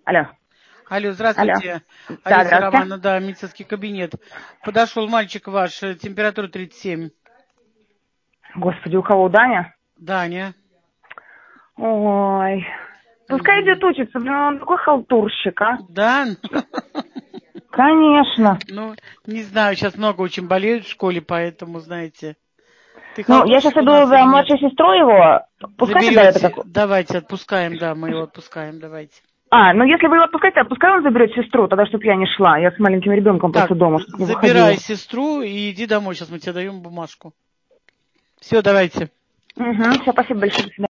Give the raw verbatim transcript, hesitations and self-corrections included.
Алло. Алло, здравствуйте. Алло. Олеся Да, Романовна, да, медицинский кабинет. Подошел мальчик ваш, температура тридцать семь. Господи, у кого, у Даня? Даня. Ой. Пускай Угу. идет учиться, блин, он такой халтурщик, а? Да? Конечно. Ну, не знаю, сейчас много очень болеют в школе, поэтому, знаете. Ты Ну, я сейчас халтурщик у иду нас за или нет? младшей сестрой его. Пускай тогда это Заберете. как... Давайте, отпускаем, да, мы его отпускаем, давайте. А, ну если вы его отпускаете, пускай он заберет сестру, тогда чтобы я не шла. Я с маленьким ребенком Так, просто дома, чтобы не забирай выходила. сестру и иди домой, сейчас мы тебе даем бумажку. Все, давайте. Угу, все, спасибо большое, до свидания.